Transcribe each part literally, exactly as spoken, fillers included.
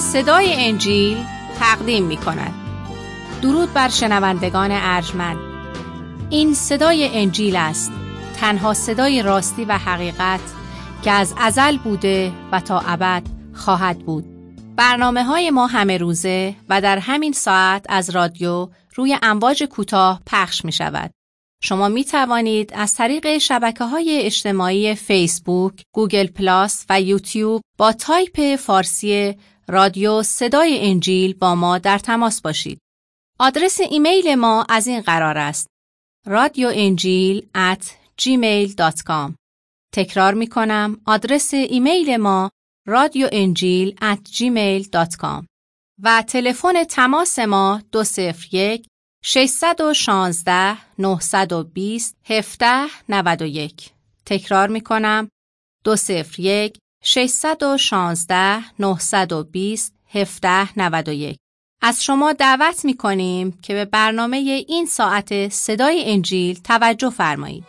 صدای انجیل تقدیم می کند. درود بر شنوندگان ارجمند. این صدای انجیل است، تنها صدای راستی و حقیقت که از ازل بوده و تا ابد خواهد بود. برنامه های ما همه روزه و در همین ساعت از رادیو روی امواج کوتاه پخش می شود. شما می توانید از طریق شبکه‌های اجتماعی فیسبوک، گوگل پلاس و یوتیوب با تایپ فارسی رادیو صدای انجیل با ما در تماس باشید. آدرس ایمیل ما از این قرار است: رادیو انجیل ات جیمیل دات کام. تکرار می کنم، آدرس ایمیل ما رادیو انجیل ات جیمیل دات کام و تلفن تماس ما دو صفر یک ششصد و شانزده نهصد و بیست هفده نود و یک. تکرار می کنم، دو صفر یک ششصد و شانزده نهصد و بیست هفده نود و یک. از شما دعوت می کنیم که به برنامه این ساعت صدای انجیل توجه فرمایید.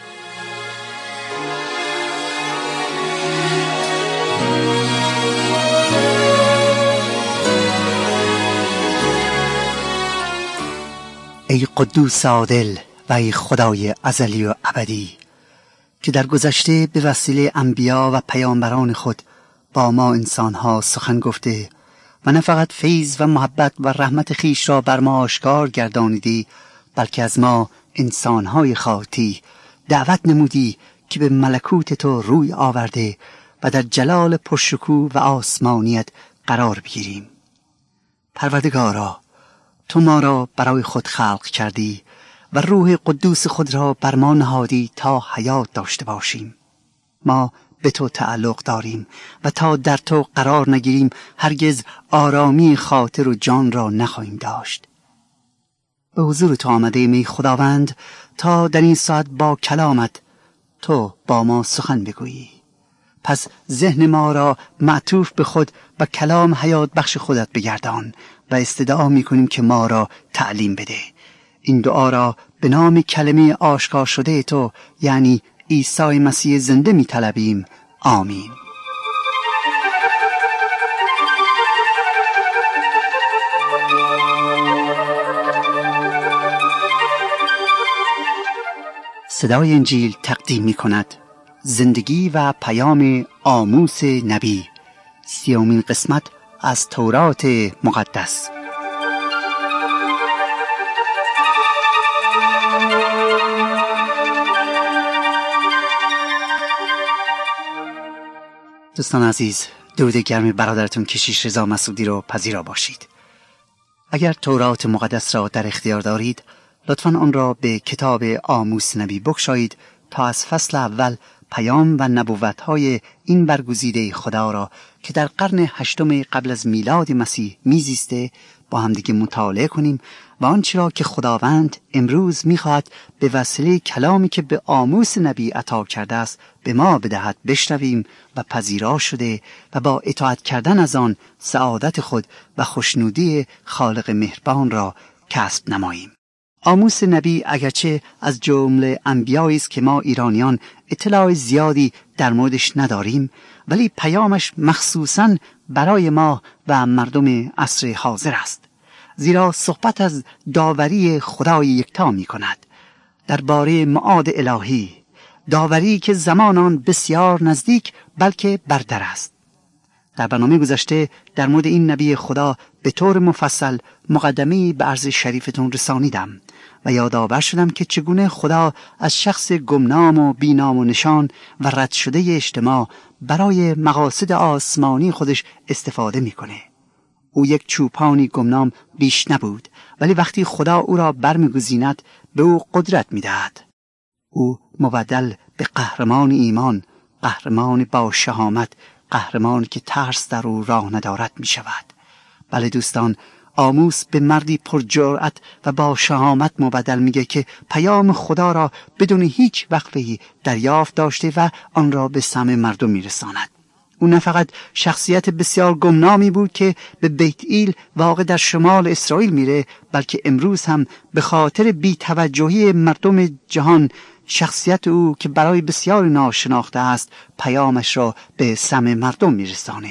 ای قدوس عادل و ای خدای ازلی و ابدی که در گذشته به وسیله انبیا و پیامبران خود با ما انسانها سخن گفته و نه فقط فیض و محبت و رحمت خیش را بر ما آشکار گردانیدی، بلکه از ما انسانهای خاطی دعوت نمودی که به ملکوت تو روی آورده و در جلال پرشکوه و آسمانیت قرار بگیریم. پروردگارا، تو ما را برای خود خلق کردی و روح قدوس خود را بر ما نهادی تا حیات داشته باشیم. ما به تو تعلق داریم و تا در تو قرار نگیریم هرگز آرامی خاطر و جان را نخواهیم داشت. به حضور تو آمده می خداوند تا در این ساعت با کلامت تو با ما سخن بگویی. پس ذهن ما را معطوف به خود و کلام حیات بخش خودت بگردان و استدعا می کنیم که ما را تعلیم بده. این دعا را به نام کلمه آشکار شده تو، یعنی عیسی مسیح زنده می طلبیم. آمین. صدای انجیل تقدیم می کند زندگی و پیام آموس نبی، سیومین قسمت از تورات مقدس. دوستان عزیز، درود گرم برادرتون کشیش رضا مسعودی رو پذیرا باشید. اگر تورات مقدس را در اختیار دارید، لطفاً آن را به کتاب آموس نبی بگشایید تا از فصل اول پیام و نبوت‌های این برگزیده خدا را که در قرن هشتم قبل از میلاد مسیح میزیسته با هم دیگه مطالعه کنیم و آنچه را که خداوند امروز میخواهد به وسیله کلامی که به آموس نبی عطا کرده است به ما بدهد بشنویم و پذیرا شده و با اطاعت کردن از آن سعادت خود و خوشنودی خالق مهربان را کسب نماییم. آموس نبی اگرچه از جمله انبیایی است که ما ایرانیان اطلاع زیادی در موردش نداریم، ولی پیامش مخصوصاً برای ما و مردم عصر حاضر است، زیرا صحبت از داوری خدای یکتا می کند درباره معاد الهی، داوری که زمان آن بسیار نزدیک بلکه برتر است. در برنامه گذشته در مورد این نبی خدا به طور مفصل مقدمه‌ای به عرض شریفتون رسانیدم و یادآور شدم که چگونه خدا از شخص گمنام و بینام و نشان و رد شده اجتماع برای مقاصد آسمانی خودش استفاده میکنه. او یک چوپانی گمنام بیش نبود، ولی وقتی خدا او را برمیگزیند به او قدرت میدهد. او مبدل به قهرمان ایمان، قهرمان با شهامت، قهرمان که ترس در او راه ندارد می شود. بله دوستان، آموس به مردی پر جرأت و با شهامت مبدل میگه که پیام خدا را بدون هیچ وقفه‌ای دریافت داشته و آن را به سمع مردم میرساند. او نه فقط شخصیت بسیار گمنامی بود که به بیت ایل واقع در شمال اسرائیل میره، بلکه امروز هم به خاطر بی‌توجهی مردم جهان شخصیت او که برای بسیار ناشناخته است پیامش را به سمع مردم میرسانه.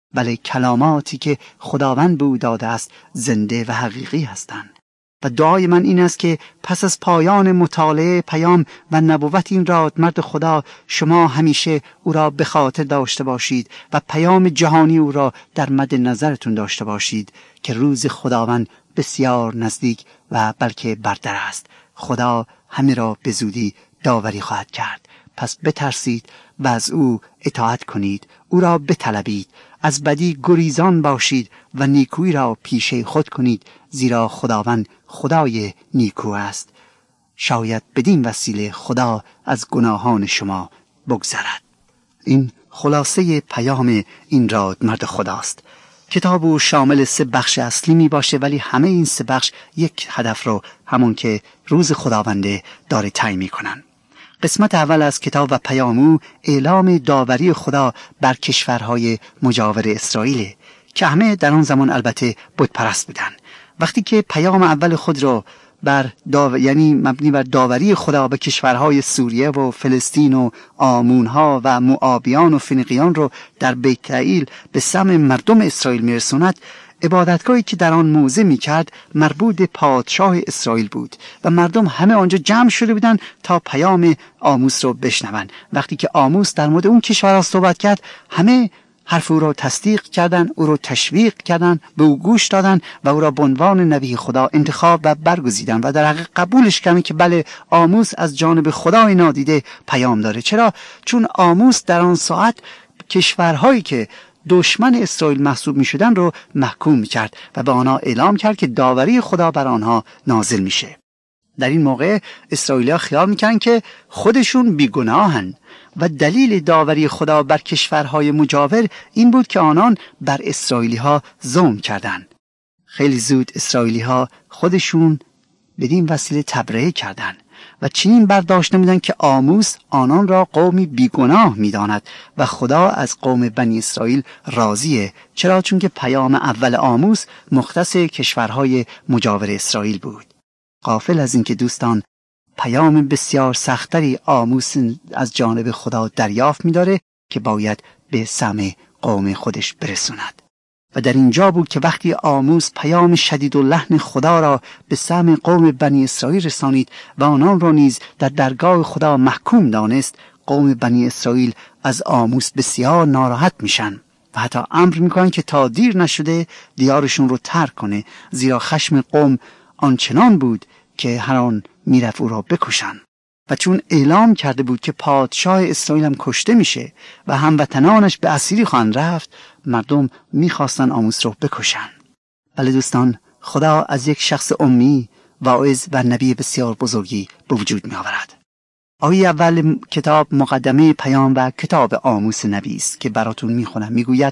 بله کلاماتی که خداوند به او داده است زنده و حقیقی هستند. و دعای من این است که پس از پایان مطالعه پیام و نبوت این رادمرد خدا شما همیشه او را به خاطر داشته باشید و پیام جهانی او را در مد نظرتون داشته باشید که روز خداوند بسیار نزدیک و بلکه بردر است. خدا همه را به زودی داوری خواهد کرد. پس بترسید و از او اطاعت کنید، او را بطلبید، از بدی گریزان باشید و نیکویی را پیشه خود کنید، زیرا خداوند خدای نیکو است. شاید بدین وسیله خدا از گناهان شما بگذرد. این خلاصه پیام این رادمرد خداست. کتاب او شامل سه بخش اصلی می باشه، ولی همه این سه بخش یک هدف رو، همون که روز خداونده، داره تعیین می کنن. قسمت اول از کتاب و پیام او اعلام داوری خدا بر کشورهای مجاور اسرائیل که همه در آن زمان البته بت پرست بودن. وقتی که پیام اول خود را بر داو... یعنی مبنی بر داوری خدا به کشورهای سوریه و فلسطین و آمونها و موآبیان و فنیقیان رو در بیت ایل به سم مردم اسرائیل میرسوند، عبادتگاهی که در آن موضع میکرد مربوط به پادشاه اسرائیل بود و مردم همه آنجا جمع شده بودن تا پیام آموس رو بشنون. وقتی که آموس در مورد اون کشورها صحبت کرد، همه حرف او را تصدیق کردن، او را تشویق کردن، به او گوش دادن و او را به عنوان نبی خدا انتخاب و برگزیدن و در حقیقت قبولش کردن که بله آموس از جانب خدای نادیده پیام داره. چرا؟ چون آموس در آن ساعت کشورهایی که دشمن اسرائیل محسوب می شدن رو محکوم می کرد و به آنها اعلام کرد که داوری خدا بر آنها نازل میشه. در این موقع اسرائیلی‌ها خیال می‌کردن که خودشون بیگناهن و دلیل داوری خدا بر کشورهای مجاور این بود که آنان بر اسرائیلی‌ها ظلم کردند. خیلی زود اسرائیلی‌ها خودشون بدین وسیله تبرئه کردند و چنین برداشت نمودند که آموس آنان را قومی بیگناه می‌داند و خدا از قوم بنی اسرائیل راضیه. چرا؟ چون که پیام اول آموس مختص کشورهای مجاور اسرائیل بود. غافل از اینکه دوستان پیام بسیار سختری آموس از جانب خدا دریافت می‌داره که باید به سمع قوم خودش برسوند. و در اینجا بود که وقتی آموس پیام شدید و لحن خدا را به سمع قوم بنی اسرائیل رسانید و آنان را نیز در درگاه خدا محکوم دانست، قوم بنی اسرائیل از آموس بسیار ناراحت میشن و حتی امر میکنن که تا دیر نشده دیارشون رو ترک کنه، زیرا خشم قوم آنچنان بود که هر آن میرفت او را بکشن. و چون اعلام کرده بود که پادشاه اسرائیل هم کشته میشه و هموطنانش به اسیری خواهند رفت، مردم میخواستن آموس رو بکشن. بله دوستان، خدا از یک شخص امی، واعظ و نبی بسیار بزرگی به وجود می آورد. آیه اول کتاب مقدمه پیام و کتاب آموس نبی است که براتون میخونم. میگوید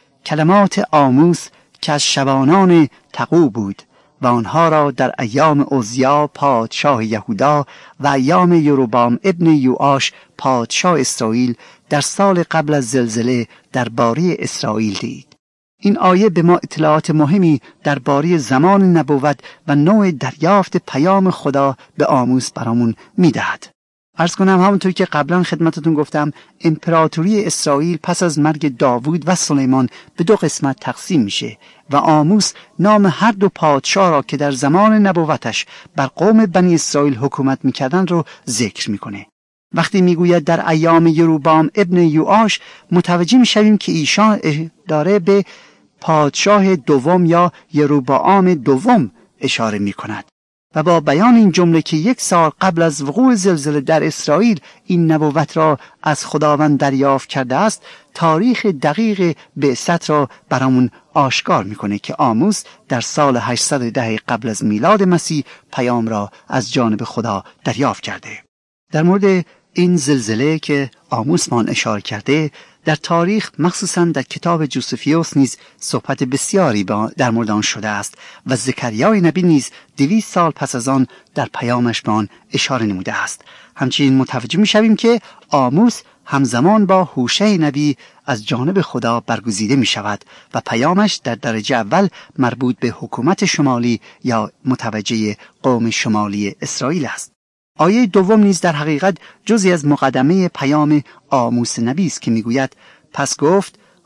کلمات آموس که از شبانان تقو بود و آنها را در ایام عزیا پادشاه یهودا و ایام یروبام ابن یوآش پادشاه اسرائیل در سال قبل از زلزله درباره اسرائیل دید. این آیه به ما اطلاعات مهمی درباره زمان نبوت و نوع دریافت پیام خدا به آموس برامون میدهد. عرض کنم همونطور که قبلا خدمتتون گفتم، امپراتوری اسرائیل پس از مرگ داوود و سلیمان به دو قسمت تقسیم میشه و آموس نام هر دو پادشاه را که در زمان نبوتش بر قوم بنی اسرائیل حکومت میکردن رو ذکر میکنه. وقتی میگوید در ایام یروبام ابن یوآش، متوجه میشویم که ایشان داره به پادشاه دوم یا یروبعام دوم اشاره میکند و با بیان این جمله که یک سال قبل از وقوع زلزله در اسرائیل این نبوت را از خداوند دریافت کرده است، تاریخ دقیق بعثت را برامون آشکار میکنه که آموس در سال هشتصد و ده قبل از میلاد مسیح پیام را از جانب خدا دریافت کرده. در مورد این زلزله که آموس مان اشاره کرده، در تاریخ مخصوصا در کتاب جوسفیوس نیز صحبت بسیاری در مورد آن شده است و زکریای نبی نیز دویست سال پس از آن در پیامش به آن اشاره نموده است. همچنین متوجه می‌شویم که آموس همزمان با هوشع نبی از جانب خدا برگزیده می شود و پیامش در درجه اول مربوط به حکومت شمالی یا متوجه قوم شمالی اسرائیل است. آیه دوم نیز در حقیقت جزئی از مقدمه پیام آموس نبی است که میگوید پس گفت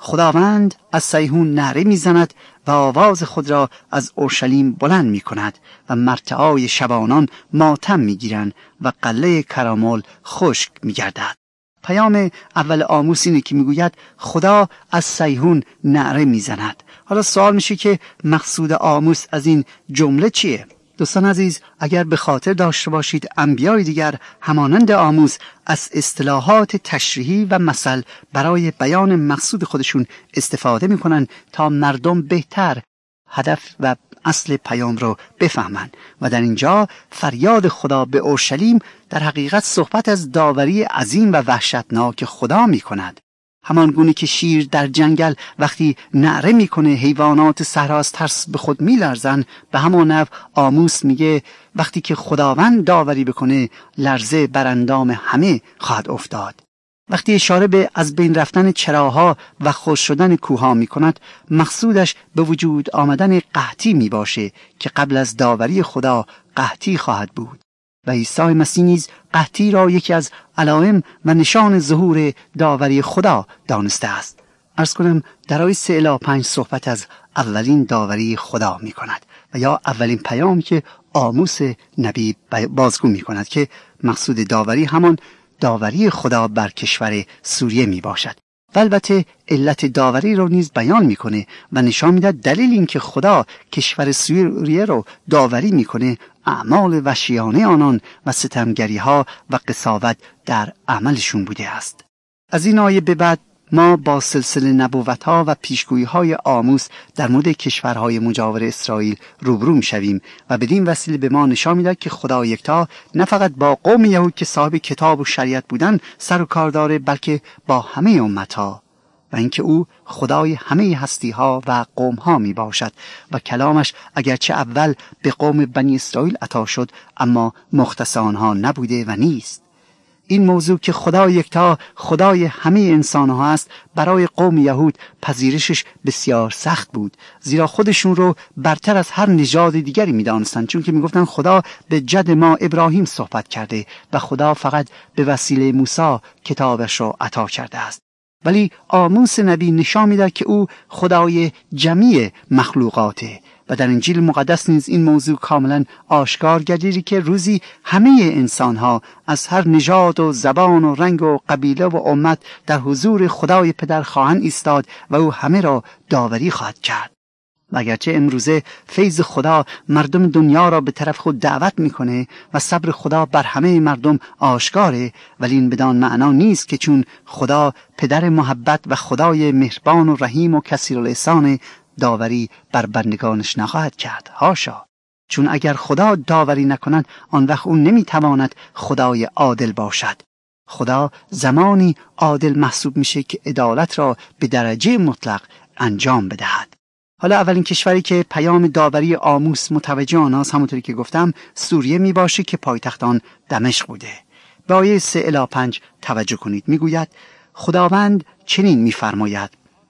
خداوند از صیهون نعره میزند و آواز خود را از اورشلیم بلند می کند و مرتعای شبانان ماتم می گیرند و قلعه کرامل خشک می گردد. پیام اول آموس اینه که میگوید خدا از صیهون نعره میزند. حالا سوال میشه که مقصود آموس از این جمله چیه؟ دوستان عزیز، اگر به خاطر داشته باشید انبیای دیگر همانند آموس از اصطلاحات تشریحی و مثل برای بیان مقصود خودشون استفاده میکنن تا مردم بهتر هدف و اصل پیام رو بفهمند و در اینجا فریاد خدا به اورشلیم در حقیقت صحبت از داوری عظیم و وحشتناک خدا می کند. همان گونه که شیر در جنگل وقتی نعره میکنه حیوانات صحرا از ترس به خود میلرزن، به همان نحو آموس میگه وقتی که خداوند داوری بکنه لرزه بر اندام همه خواهد افتاد. وقتی اشاره به از بین رفتن چراها و خشک شدن کوهها می کند، مقصودش به وجود آمدن قحطی می باشه که قبل از داوری خدا قحطی خواهد بود و عیسی مسیح نیز قحطی را یکی از علائم و نشان ظهور داوری خدا دانسته است. عرض کنم در آیه سه الی پنج صحبت از اولین داوری خدا می کند و یا اولین پیام که آموس نبی بازگو می کند که مقصود داوری همان داوری خدا بر کشور سوریه می باشد و البته علت داوری رو نیز بیان میکنه و نشان میده دلیل این که خدا کشور سوریه رو داوری میکنه اعمال وحشیانه آنان و ستمگری ها و قساوت در عملشون بوده است. از این آیه به بعد ما با سلسله نبوت ها و پیشگویی های آموس در مورد کشورهای مجاور اسرائیل روبرو میشویم و بدین وسیله به ما نشان میده که خدا یکتا نه فقط با قوم یهود که صاحب کتاب و شریعت بودن سر و کار داره، بلکه با همه امتها و اینکه او خدای همه هستی ها و قوم ها می باشد و کلامش اگرچه اول به قوم بنی اسرائیل عطا شد اما مختص آنها نبوده و نیست. این موضوع که خدا یکتا خدای همه انسان ها است برای قوم یهود پذیرشش بسیار سخت بود، زیرا خودشون رو برتر از هر نژاد دیگری می دانستند، چون که می گفتن خدا به جد ما ابراهیم صحبت کرده و خدا فقط به وسیله موسی کتابش رو عطا کرده است. ولی آموس نبی نشان می‌دهد که او خدای جمیع مخلوقاته و در انجیل مقدس نیز این موضوع کاملا آشکار گردیده که روزی همه انسانها از هر نژاد و زبان و رنگ و قبیله و امت در حضور خدای پدر خواهند ایستاد و او همه را داوری خواهد کرد. و اگرچه امروزه فیض خدا مردم دنیا را به طرف خود دعوت میکنه و صبر خدا بر همه مردم آشکاره، ولی این بدان معنا نیست که چون خدا پدر محبت و خدای مهربان و رحیم و کثیرالاحسان داوری بر بندگانش نخواهد کرد. هاشا، چون اگر خدا داوری نکند آن وقت او نمیتواند خدای عادل باشد. خدا زمانی عادل محسوب میشه که عدالت را به درجه مطلق انجام بدهد. حالا اولین کشوری که پیام داوری آموس متوجه آنهاست همونطوری که گفتم سوریه می باشه که پایتخت آن دمشق بوده. به آیه سه الی پنج توجه کنید. میگوید خداوند چنین میفرماید: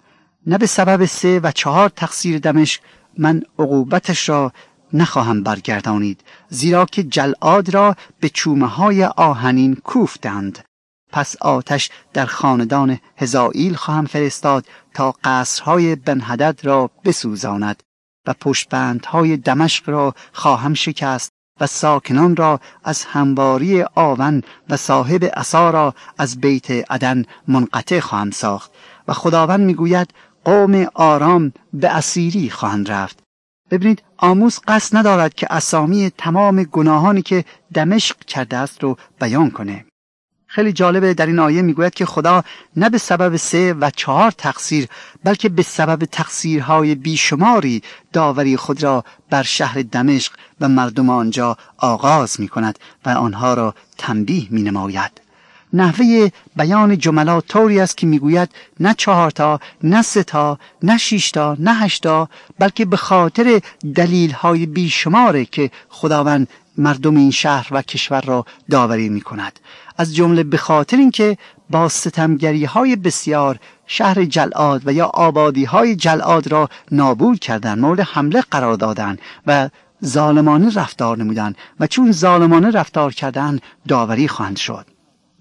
نه به سبب سه و چهار تقصیر دمشق من عقوبتش را نخواهم برگردانید، زیرا که جلعاد را به چومه های آهنین کوفتند. پس آتش در خاندان هزائیل خواهم فرستاد تا قصرهای بنحدد را بسوزاند و پشتبندهای دمشق را خواهم شکست و ساکنان را از همواری آون و صاحب عصا را از بیت عدن منقطع خواهم ساخت. و خداوند میگوید قوم آرام به اسیری خواهند رفت. ببینید آموس قصد ندارد که اسامی تمام گناهانی که دمشق کرده است رو بیان کنه. خیلی جالبه در این آیه میگوید که خدا نه به سبب سه و چهار تقصیر بلکه به سبب تقصیرهای بیشماری داوری خود را بر شهر دمشق و مردم آنجا آغاز میکند و آنها را تنبیه مینماید. نحوه بیان جملات طوری است که میگوید نه چهار تا، نه سه تا، نه شش تا، نه هشت تا، بلکه به خاطر دلیل‌های بیشماره که خداوند مردم این شهر و کشور را داوری میکند. از جمله به خاطر اینکه با ستمگری‌های بسیار شهر جلعاد و یا آبادی‌های جلعاد را نابود کردند، مورد حمله قرار دادند و ظالمانه رفتار نمودند و چون ظالمانه رفتار کردند داوری خواهند شد.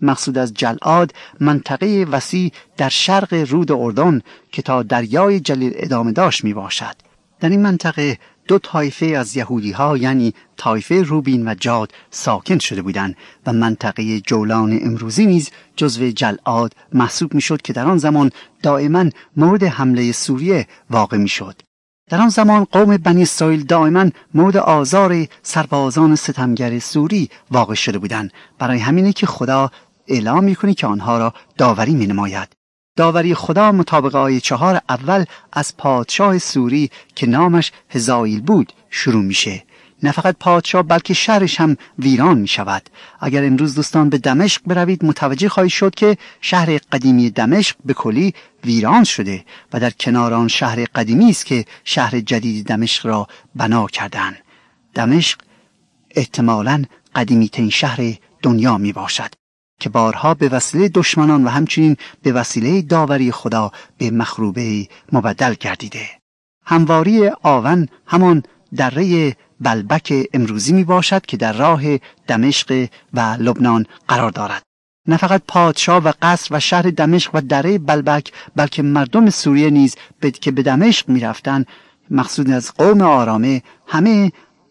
مقصود از جلعاد منطقه وسیع در شرق رود اردن که تا دریای جلیل ادامه داشت می باشد. در این منطقه دو طایفه از یهودی ها یعنی طایفه روبین و جاد ساکن شده بودند و منطقه جولان امروزی نیز جزو جلعاد محسوب می شد که در آن زمان دائما مورد حمله سوریه واقع می شد. در آن زمان قوم بنی اسرائیل دائما مورد آزار سربازان ستمگر سوری واقع شده بودند. برای همینه که خدا اعلام می‌کنه که آنها را داوری می‌نماید. داوری خدا مطابق آیه چهار اول از پادشاه سوری که نامش هزائیل بود شروع میشه. نه فقط پادشاه بلکه شهرش هم ویران می شود. اگر امروز دوستان به دمشق بروید متوجه خواهید شد که شهر قدیمی دمشق به کلی ویران شده و در کنار آن شهر قدیمی است که شهر جدید دمشق را بنا کردند. دمشق احتمالاً قدیمی ترین شهر دنیا می باشد که بارها به وسیله دشمنان و همچنین به وسیله داوری خدا به مخروبه مبدل گردیده. همواری آون همان دره بلبک امروزی می باشد که در راه دمشق و لبنان قرار دارد. نه فقط پادشاه و قصر و شهر دمشق و دره بلبک بلکه مردم سوریه نیز که به دمشق می رفتن مقصود از قوم آرامه همه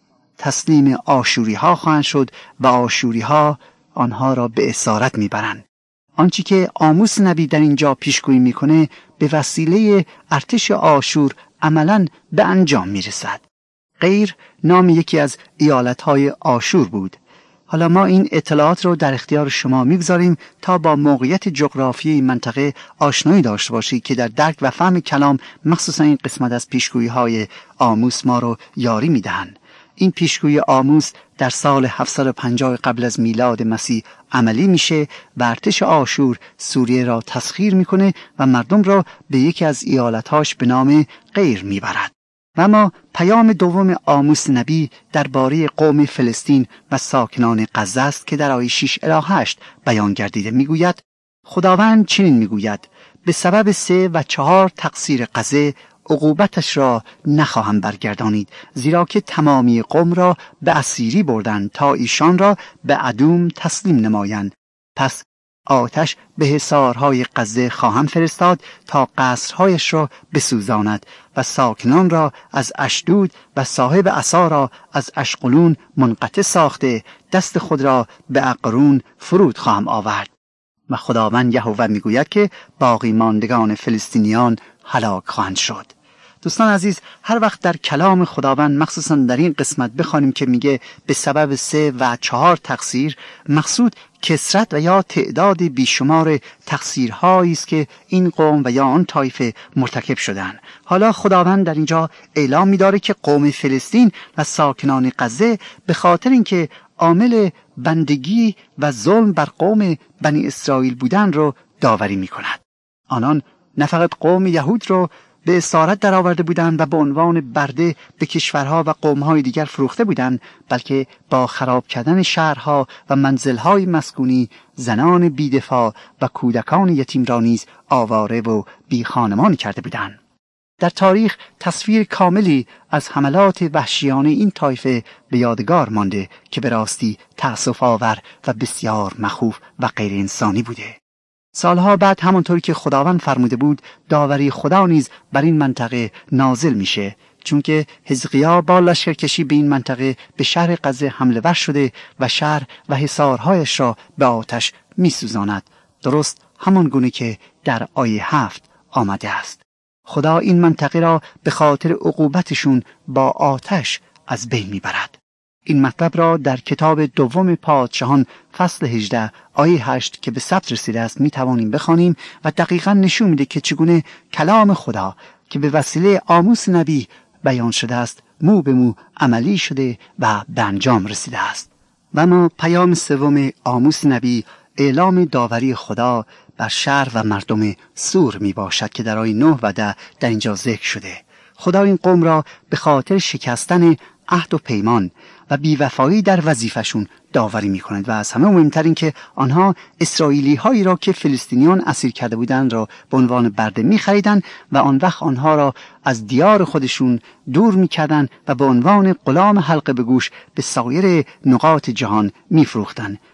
تسلیم آشوری ها خواهند شد و آشوری ها آنها را به اسارت می برند. آنچه که آموس نبی در اینجا پیشگویی میکنه به وسیله ارتش آشور عملاً به انجام می رسد. غیر نام یکی از ایالتهای آشور بود. حالا ما این اطلاعات رو در اختیار شما میگذاریم تا با موقعیت جغرافیایی منطقه آشنایی داشته باشید که در درک و فهم کلام مخصوصا این قسمت از پیشگویی های آموس ما رو یاری میدهند. این پیشگویی آموس در سال هفتصد و پنجاه قبل از میلاد مسیح عملی میشه و ارتش آشور سوریه را تسخیر میکنه و مردم را به یکی از ایالتهاش به نام غیر میبرد. و اما پیام دوم آموس نبی درباره قوم فلسطین و ساکنان غزه است که در آیه شش الی هشت بیان گردیده. میگوید خداوند چنین میگوید به سبب سه و چهار تقصیر غزه عقوبتش را نخواهم برگردانید، زیرا که تمامی قوم را به اسیری بردند تا ایشان را به ادوم تسلیم نمایند. پس آتش به حصارهای غزه خواهم فرستاد تا قصرهایش را بسوزاند و ساکنان را از اشدود و صاحب عصا را از اشقلون منقطع ساخته دست خود را به اقرون فرود خواهم آورد. و خداوند یهوه میگوید که باقی ماندگان فلسطینیان هلاک خواهند شد. دوستان عزیز، هر وقت در کلام خداوند مخصوصا در این قسمت بخوانیم که میگه به سبب سه و چهار تقصیر، مقصود کثرت و یا تعداد بیشمار تقصیرهایی است که این قوم و یا آن طایفه مرتکب شدند. حالا خداوند در اینجا اعلام می‌داره که قوم فلسطین و ساکنان غزه به خاطر اینکه عامل بندگی و ظلم بر قوم بنی اسرائیل بودن رو داوری می‌کند. آنان نه فقط قوم یهود رو به اسارت در آورده بودند و به عنوان برده به کشورها و قومهای دیگر فروخته بودند، بلکه با خراب کردن شهرها و منزلهای مسکونی زنان بیدفاع و کودکان یتیم را نیز آواره و بی خانمان کرده بودند. در تاریخ تصویر کاملی از حملات وحشیانه این طایفه به یادگار مانده که به راستی تأسف آور و بسیار مخوف و غیر انسانی بوده. سالها بعد همانطوری که خداوند فرموده بود داوری خدا نیز بر این منطقه نازل میشه، چون که حزقیاه با لشکرکشی به این منطقه به شهر غزه حمله ور شده و شهر و حصارهایش را به آتش میسوزاند، درست همان گونه که در آیه هفت آمده است. خدا این منطقه را به خاطر عقوبتشون با آتش از بین میبرد. این مطلب را در کتاب دوم پادشاهان فصل هجده آیه هشت که به ثبت رسیده است می توانیم بخوانیم و دقیقاً نشون میده که چگونه کلام خدا که به وسیله آموس نبی بیان شده است مو به مو عملی شده و به انجام رسیده است. و اما پیام سوم آموس نبی اعلام داوری خدا بر شهر و مردم سور می باشد که در آیه نه و ده در اینجا ذکر شده. خدا این قوم را به خاطر شکستن عهد و پیمان و بیوفایی در وظیفشون داوری می کنند و از همه مهمتر این که آنها اسرائیلی هایی را که فلسطینیان اسیر کرده بودند را به عنوان برده می خریدند و آن وقت آنها را از دیار خودشون دور می کردند و به عنوان غلام حلقه به گوش به سایر نقاط جهان می فروختند.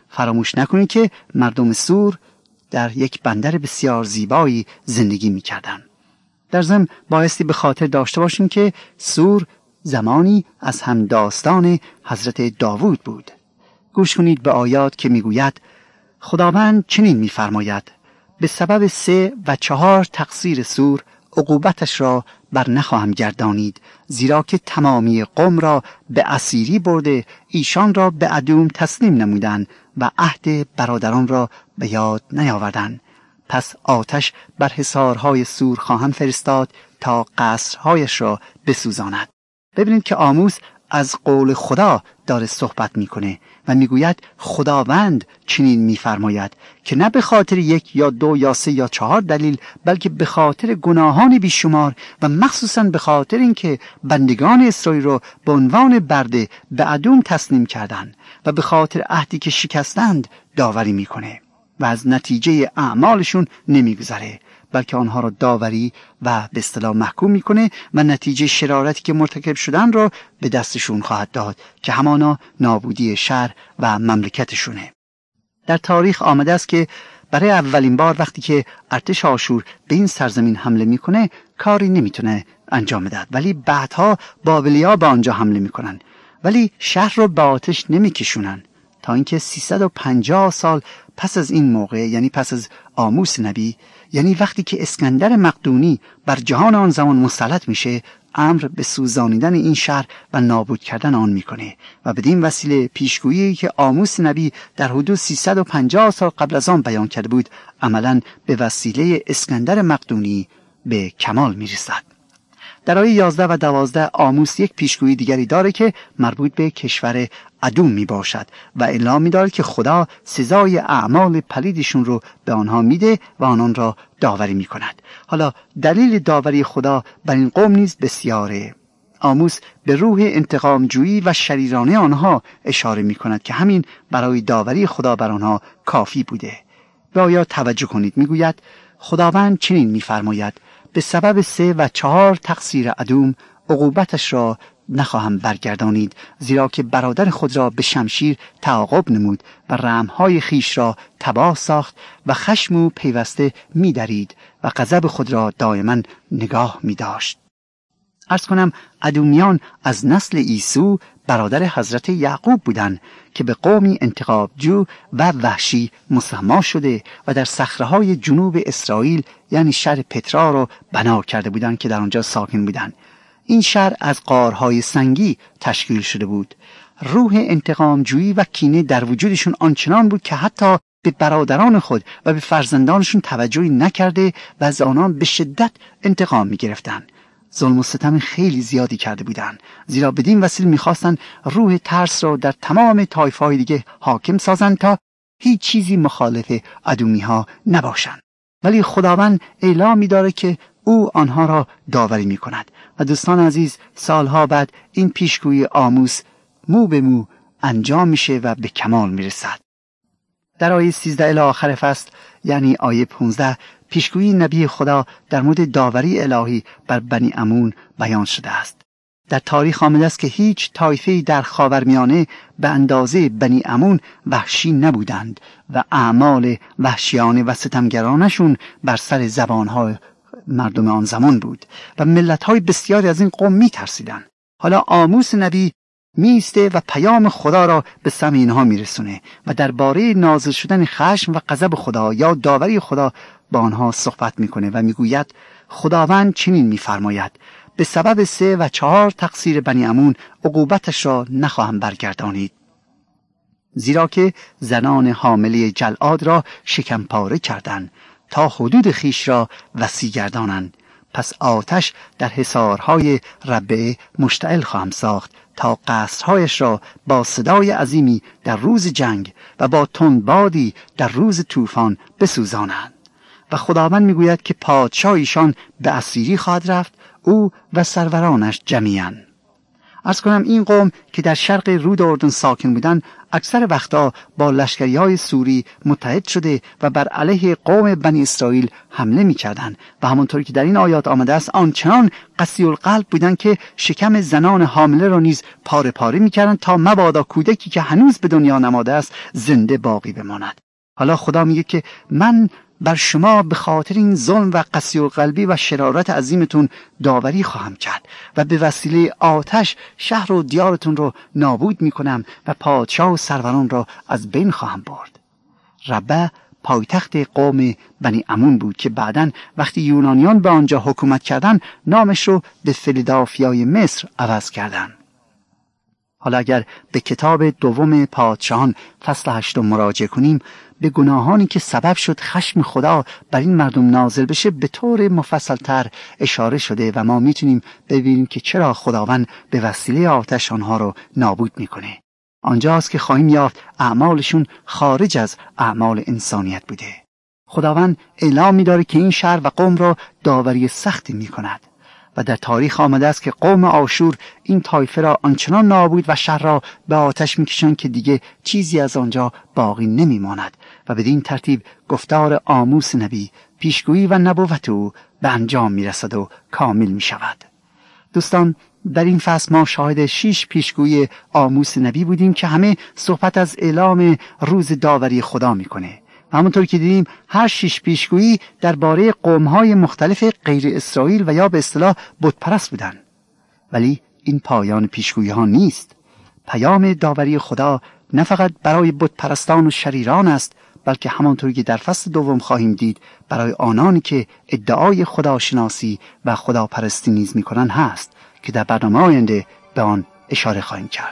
فراموش نکنید که مردم سور در یک بندر بسیار زیبایی زندگی می‌کردند. در ضمن بایستی به خاطر داشته باشیم که سور زمانی از همداستان حضرت داوود بود. گوش کنید به آیات که میگوید خداوند چنین می‌فرماید: به سبب سه و چهار تقصیر سور عقوبتش را بر نخواهم گردانید، زیرا که تمامی قوم را به اسیری برده ایشان را به ادوم تسلیم نمودند و عهد برادران را به یاد نیاوردند. پس آتش بر حصارهای سور خواهم فرستاد تا قصرهایش را بسوزاند. ببینید که آموس از قول خدا داره صحبت میکنه و میگوید خداوند چنین میفرماید که نه به خاطر یک یا دو یا سه یا چهار دلیل، بلکه به خاطر گناهان بیشمار و مخصوصا به خاطر اینکه بندگان اسرائیل را به عنوان برده به ادوم تسلیم کردند و به خاطر عهدی که شکستند داوری میکنه و از نتیجه اعمالشون نمیگذره، بلکه آنها را داوری و به اصطلاح محکوم میکنه و نتیجه شرارتی که مرتکب شدن را به دستشون خواهد داد که همانا نابودی شهر و مملکتشونه. در تاریخ آمده است که برای اولین بار وقتی که ارتش آشور به این سرزمین حمله میکنه کاری نمیتونه انجام بده، ولی بعدها بابلیا به آنجا حمله میکنن، ولی شهر رو به آتش نمیکشونن تا اینکه سیصد و پنجاه سال پس از این موقع، یعنی پس از آموس نبی، یعنی وقتی که اسکندر مقدونی بر جهان آن زمان مسلط میشه، امر به سوزانیدن این شهر و نابود کردن آن میکنه و بدین وسیله پیشگویی که آموس نبی در حدود سیصد و پنجاه سال قبل از آن بیان کرده بود عملاً به وسیله اسکندر مقدونی به کمال میرسد. در آیه یازده و دوازده آموس یک پیشگویی دیگری داره که مربوط به کشور ادوم می باشد و اعلام می داره که خدا سزای اعمال پلیدشون رو به آنها میده و آنان را داوری می کند. حالا دلیل داوری خدا بر این قوم نیز بسیاره. آموس به روح انتقام جویی و شریرانه آنها اشاره می کند که همین برای داوری خدا بر آنها کافی بوده. به آیات توجه کنید. می گوید خداوند چنین می فرماید: به سبب سه و چهار تقصیر ادوم عقوبتش را نخواهم برگردانید، زیرا که برادر خود را به شمشیر تعاقب نمود و رحمهای خیش را تباه ساخت و خشم او پیوسته می درید و غضب خود را دائما نگاه می داشت. عرض کنم ادومیان از نسل عیسو برادر حضرت یعقوب بودند که به قومی انتقام‌جو و وحشی مسما شده و در صخره‌های جنوب اسرائیل یعنی شهر پترا را بنا کرده بودند که در آنجا ساکن بودند. این شهر از غارهای سنگی تشکیل شده بود. روح انتقام‌جویی و کینه در وجودشون آنچنان بود که حتی به برادران خود و به فرزندانشون توجهی نکرده و از آنان به شدت انتقام می‌گرفتند. ظلم و ستم خیلی زیادی کرده بودند، زیرا بدین وسیله می‌خواستند روح ترس را در تمام طایفه‌های دیگه حاکم سازند تا هیچ چیزی مخالف ادومی‌ها نباشند. ولی خداوند اعلام می‌داره که او آنها را داوری می‌کند و دوستان عزیز سالها بعد این پیشگویی آموس مو به مو انجام میشه و به کمال میرسد. در آیه سیزده الی آخر فصل یعنی آیه پانزده پیشگویی نبی خدا در مورد داوری الهی بر بنی امون بیان شده است. در تاریخ آمده است که هیچ طایفه‌ای در خاورمیانه به اندازه بنی امون وحشی نبودند و اعمال وحشیانه و ستمگرانشون بر سر زبانهای مردم آن زمان بود و ملت‌های بسیاری از این قوم می‌ترسیدند. حالا آموس نبی میسته و پیام خدا را به سمع اینها میرسونه و درباره نازل شدن خشم و غضب خدا یا داوری خدا با آنها صحبت میکنه و میگوید خداوند چنین میفرماید: به سبب سه و چهار تقصیر بنی امون عقوبتش را نخواهم برگردانید، زیرا که زنان حامله جلعاد را شکم پاره کردند تا حدود خیش را وسیع گردانند. پس آتش در حصارهای ربعه مشتعل خواهم ساخت تا قصرهایش را با صدای عظیمی در روز جنگ و با تندبادی در روز طوفان بسوزانند. و خداوند میگوید که پادشاه ایشان به اسیری خواهد رفت، او و سرورانش جمیعاً. عرض کنم این قوم که در شرق رود اردن ساکن بودند اکثر وقتا با لشکریهای سوری متحد شده و بر علیه قوم بنی اسرائیل حمله می‌کردند و همانطور که در این آیات آمده است آنچنان قسی القلب بودند که شکم زنان حامله را نیز پاره پاره می‌کردند تا مبادا کودکی که هنوز به دنیا نماده است زنده باقی بماند. حالا خدا میگه که من بر شما به خاطر این ظلم و قسی القلبی و شرارت عظیمتون داوری خواهم کرد و به وسیله آتش شهر و دیارتون رو نابود میکنم و پادشاه و سروران را از بین خواهم برد. ربه پایتخت قوم بنی عمون بود که بعداً وقتی یونانیان به آنجا حکومت کردند نامش رو به فیلادلفیای مصر عوض کردند. حالا اگر به کتاب دوم پادشاهان فصل هشتم مراجعه کنیم به گناهانی که سبب شد خشم خدا بر این مردم نازل بشه به طور مفصلتر اشاره شده و ما میتونیم ببینیم که چرا خداوند به وسیله آتش آنها رو نابود میکنه. آنجاست که خواهیم یافت اعمالشون خارج از اعمال انسانیت بوده. خداوند اعلام می‌داره که این شهر و قوم را داوری سختی می‌کند و در تاریخ آمده است که قوم آشور این طایفه را آنچنان نابود و شهر را به آتش می‌کشند که دیگه چیزی از آنجا باقی نمی‌ماند و بدین ترتیب گفتار آموس نبی پیشگویی و نبوت او به انجام می‌رسد و کامل می‌شود. دوستان در این فصل ما شاهد شش پیشگویی آموس نبی بودیم که همه صحبت از اعلام روز داوری خدا می‌کنه. همونطور که دیدیم هر شش پیشگویی درباره قوم‌های مختلف غیر اسرائیل و یا به اصطلاح بت‌پرست بودند. ولی این پایان پیشگویی‌ها نیست. پیام داوری خدا نه فقط برای بت‌پرستان و شریران است، بلکه همانطور که در فصل دوم خواهیم دید برای آنانی که ادعای خداشناسی و خداپرستی نیز می‌کنند هست که در برنامه آینده به آن اشاره خواهیم کرد.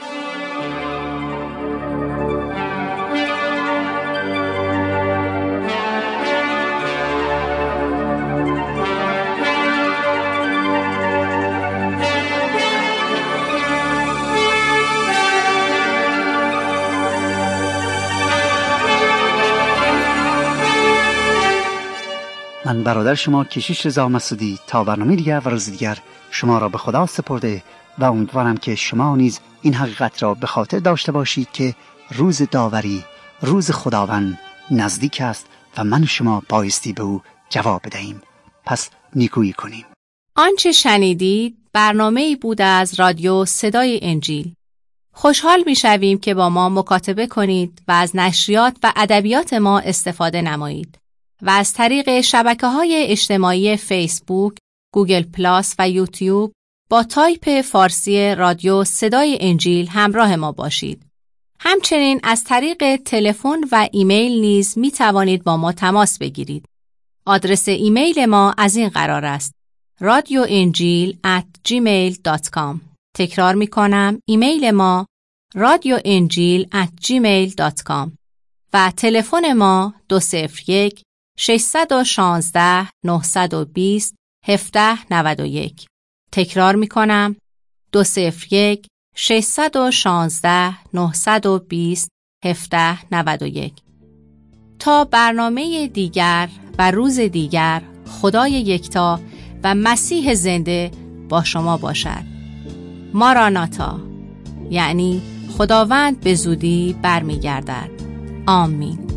من برادر شما کشیش رضا مسعودی تا برنامه دیگر و روز دیگر شما را به خدا سپرده و امیدوارم که شما نیز این حقیقت را به خاطر داشته باشید که روز داوری، روز خداوند نزدیک است و من شما بایستی به او جواب بدهیم. پس نیکویی کنیم. آنچه شنیدید برنامه‌ای بود از رادیو صدای انجیل. خوشحال می‌شویم که با ما مکاتبه کنید و از نشریات و ادبیات ما استفاده نمایید. و از طریق شبکه‌های اجتماعی فیسبوک، گوگل پلاس و یوتیوب با تایپ فارسی رادیو صدای انجیل همراه ما باشید. همچنین از طریق تلفن و ایمیل نیز می توانید با ما تماس بگیرید. آدرس ایمیل ما از این قرار است: رادیو انجیل ات جیمیل دات کام. تکرار می کنم، ایمیل ما رادیو انجیل ات جیمیل دات کام و تلفن ما دو صفر یک شش یک شش نه دو صفر هفت نه یک. تکرار می کنم، دو صفر یک شش یک شش نه دو صفر هفت نه یک. تا برنامه دیگر و روز دیگر، خدای یکتا و مسیح زنده با شما باشد. ماراناتا، یعنی خداوند به زودی برمیگردد. آمین.